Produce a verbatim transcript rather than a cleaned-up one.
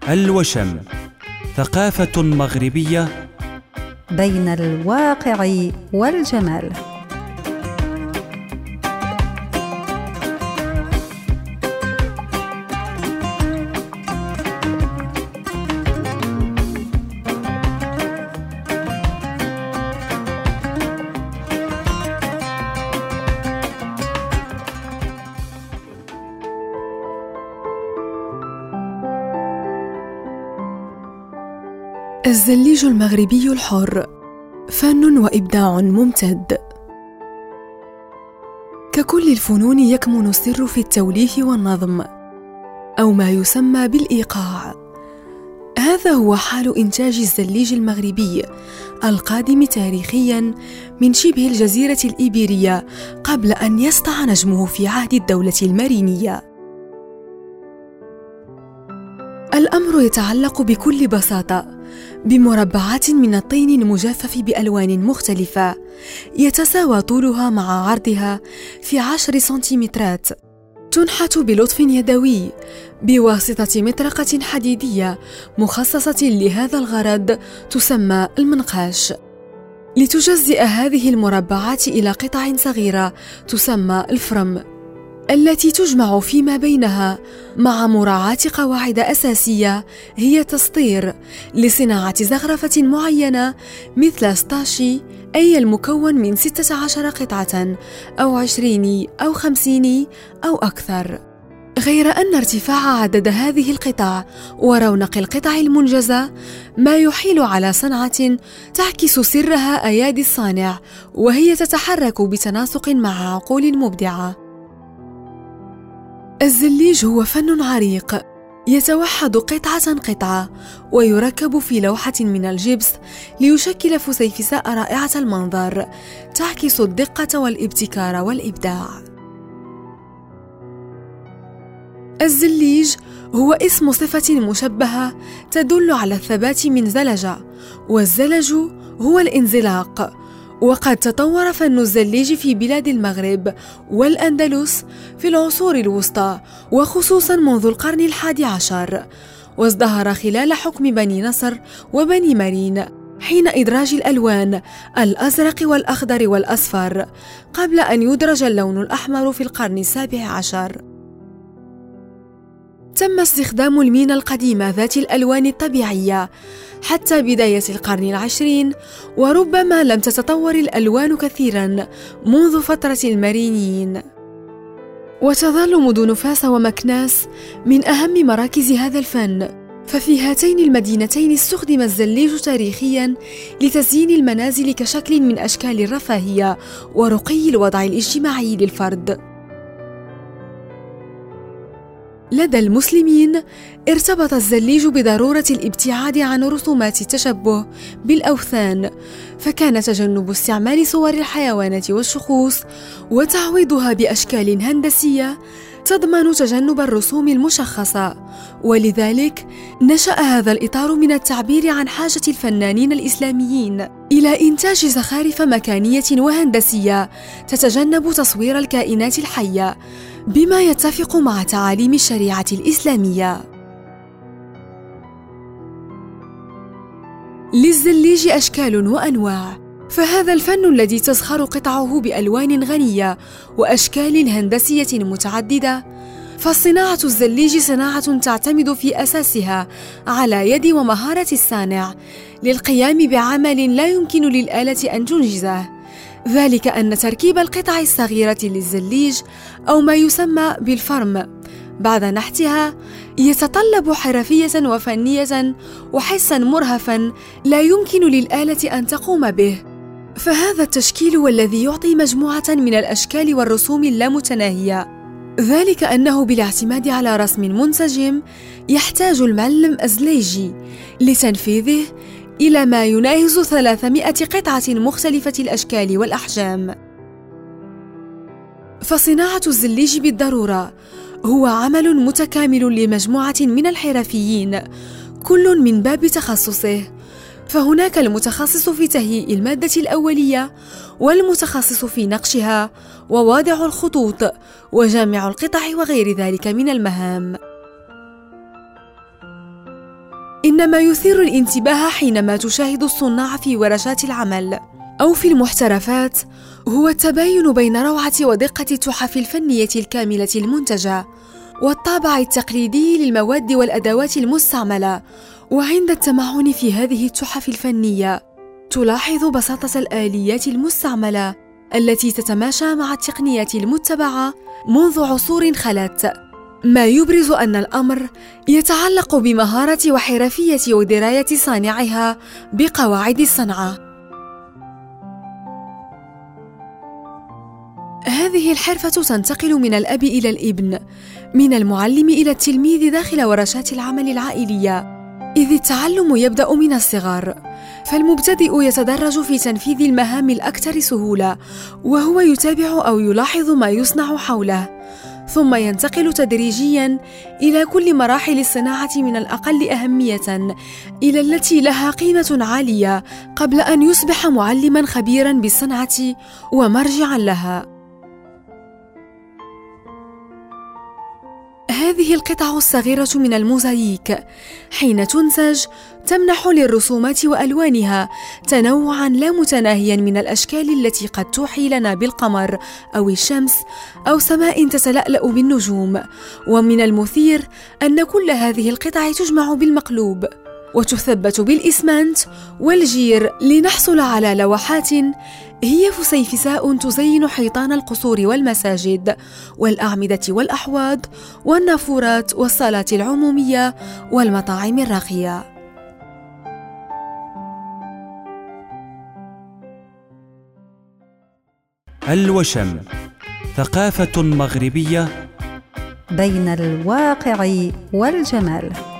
الوشم، ثقافة مغربية بين الواقع والجمال. الزليج المغربي الحر فن وإبداع ممتد. ككل الفنون يكمن السر في التوليف والنظم، أو ما يسمى بالإيقاع. هذا هو حال إنتاج الزليج المغربي القادم تاريخياً من شبه الجزيرة الإيبيرية قبل أن يسطع نجمه في عهد الدولة المارينية. الأمر يتعلق بكل بساطة بمربعات من الطين المجفف بألوان مختلفة يتساوى طولها مع عرضها في عشر سنتيمترات، تنحت بلطف يدوي بواسطة مطرقة حديدية مخصصة لهذا الغرض تسمى المنقاش، لتجزئ هذه المربعات إلى قطع صغيرة تسمى الفرم، التي تجمع فيما بينها مع مراعاة قواعد أساسية هي تسطير لصناعة زخرفة معينة مثل ستاشي، أي المكون من ستة عشر قطعة أو عشرين أو خمسين أو أكثر. غير أن ارتفاع عدد هذه القطع ورونق القطع المنجزة ما يحيل على صنعة تعكس سرها أيادي الصانع، وهي تتحرك بتناسق مع عقول مبدعة. الزليج هو فن عريق يتوحد قطعة قطعة ويركب في لوحة من الجبس ليشكل فسيفساء رائعة المنظر تعكس الدقة والابتكار والإبداع. الزليج هو اسم صفة مشبهة تدل على الثبات من زلج، والزلج هو الانزلاق. وقد تطور فن الزليج في بلاد المغرب والأندلس في العصور الوسطى، وخصوصا منذ القرن الحادي عشر، وازدهر خلال حكم بني نصر وبني مرين حين إدراج الألوان الأزرق والأخضر والأصفر، قبل أن يدرج اللون الأحمر في القرن السابع عشر. تم استخدام المينا القديمة ذات الألوان الطبيعية حتى بداية القرن العشرين، وربما لم تتطور الألوان كثيراً منذ فترة المارينيين. وتظل مدن فاس ومكناس من أهم مراكز هذا الفن، ففي هاتين المدينتين استخدم الزليج تاريخياً لتزيين المنازل كشكل من أشكال الرفاهية ورقي الوضع الاجتماعي للفرد. لدى المسلمين ارتبط الزليج بضرورة الابتعاد عن رسومات التشبه بالأوثان، فكان تجنب استعمال صور الحيوانات والشخوص وتعويضها بأشكال هندسية تضمن تجنب الرسوم المشخصة. ولذلك نشأ هذا الإطار من التعبير عن حاجة الفنانين الإسلاميين إلى إنتاج زخارف مكانية وهندسية تتجنب تصوير الكائنات الحية بما يتفق مع تعاليم الشريعة الإسلامية. للزليج أشكال وأنواع، فهذا الفن الذي تزخر قطعه بألوان غنية وأشكال هندسية متعددة. فالصناعة الزليج صناعة تعتمد في أساسها على يد ومهارة الصانع للقيام بعمل لا يمكن للآلة أن تنجزه، ذلك أن تركيب القطع الصغيرة للزليج أو ما يسمى بالفرم بعد نحتها يتطلب حرفية وفنية وحسا مرهفا لا يمكن للآلة أن تقوم به. فهذا التشكيل هو الذي يعطي مجموعة من الأشكال والرسوم اللامتناهية، ذلك أنه بالاعتماد على رسم منسجم يحتاج المعلم الزليجي لتنفيذه إلى ما يناهز ثلاثمائة قطعة مختلفة الأشكال والأحجام. فصناعة الزليج بالضرورة هو عمل متكامل لمجموعة من الحرفيين كل من باب تخصصه، فهناك المتخصص في تهيئ المادة الأولية، والمتخصص في نقشها وواضع الخطوط وجامع القطع وغير ذلك من المهام. إنما يثير الانتباه حينما تشاهد الصناع في ورشات العمل أو في المحترفات هو التباين بين روعة ودقة التحف الفنية الكاملة المنتجة والطابع التقليدي للمواد والأدوات المستعملة. وعند التمعن في هذه التحف الفنية تلاحظ بساطة الآليات المستعملة التي تتماشى مع التقنيات المتبعة منذ عصور خلت، ما يبرز أن الأمر يتعلق بمهارة وحرفية ودراية صانعها بقواعد الصنعة. هذه الحرفة تنتقل من الأب إلى الابن، من المعلم إلى التلميذ داخل ورشات العمل العائلية، إذ التعلم يبدأ من الصغر، فالمبتدئ يتدرج في تنفيذ المهام الأكثر سهولة وهو يتابع أو يلاحظ ما يصنع حوله، ثم ينتقل تدريجياً إلى كل مراحل الصناعة من الأقل أهمية إلى التي لها قيمة عالية قبل أن يصبح معلماً خبيراً بالصنعة ومرجعاً لها. هذه القطع الصغيرة من الموزاييك حين تنتج تمنح للرسومات وألوانها تنوعاً لا متناهياً من الأشكال التي قد توحي لنا بالقمر أو الشمس أو سماء تتلألأ بالنجوم. ومن المثير أن كل هذه القطع تجمع بالمقلوب وتثبت بالإسمنت والجير لنحصل على لوحات هي فسيفساء تزين حيطان القصور والمساجد والأعمدة والأحواض والنافورات والصالات العمومية والمطاعم الراقية. الوشم، ثقافة مغربية بين الواقع والجمال.